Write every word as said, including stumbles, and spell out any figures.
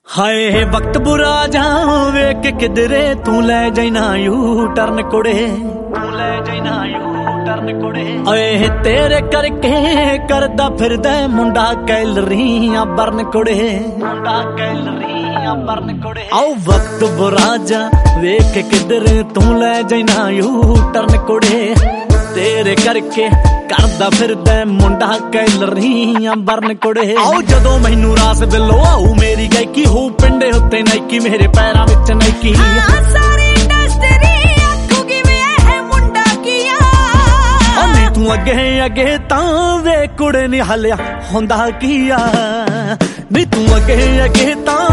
ਹਾਏ ਵਕਤ ਬੁਰਾ ਜਾ ਵੇਖ ਕਿਧਰੇ ਤੂੰ ਲੈ ਜਾਈਨਾ ਯੂ ਟਰਨ ਕੁੜੇ, ਤੂੰ ਲੈ ਜਾਈਨਾ ਯੂ ਟਰਨ ਕੁੜੇ। ਓਏ ਤੇਰੇ ਕਰਕੇ ਕਰਦਾ ਫਿਰਦਾ ਮੁੰਡਾ ਕੈਲਰੀਆਂ ਬਰਨ ਕੁੜੇ, ਮੁੰਡਾ ਕੈਲਰੀਆਂ ਬਰਨ ਕੁੜੇ। ਆਓ ਵਕਤ ਬੁਰਾ ਜਾ ਵੇਖ ਕਿਧਰੇ ਤੂੰ ਲੈ ਜਾਈਨਾ ਯੂ ਟਰਨ ਕੁੜੇ, ਤੇਰੇ ਕਰਕੇ ਕਰਦਾ ਫਿਰਦਾ ਮੁੰਡਾ ਕੈਲਰੀਆਂ ਬਰਨ ਕੁੜੇ। ਆਓ ਜਦੋਂ ਮੈਨੂੰ ਰਾਸ ਬਿੱਲੋ ਆਊ ਮੇਰੀ ਗਾਇਕੀ ਹੋ ਪਿੰਡੇ ਉੱਤੇ ਨਾਈਕੀ ਮੇਰੇ ਪੈਰਾਂ ਵਿੱਚ ਨਾਈਕੀ। ਸਾਰੀ ਇੰਡਸਟਰੀ ਆਖੂਗੀ ਵੇ ਇਹ ਮੁੰਡਾ ਕੀਆ। ਨੀ ਤੂੰ ਅੱਗੇ ਅੱਗੇ ਤਾਂ ਵੇ ਕੁੜੇ ਨੀ ਹਲਿਆ ਹੁੰਦਾ ਕੀਆ, ਨੀ ਤੂੰ ਅੱਗੇ ਅੱਗੇ ਤਾਂ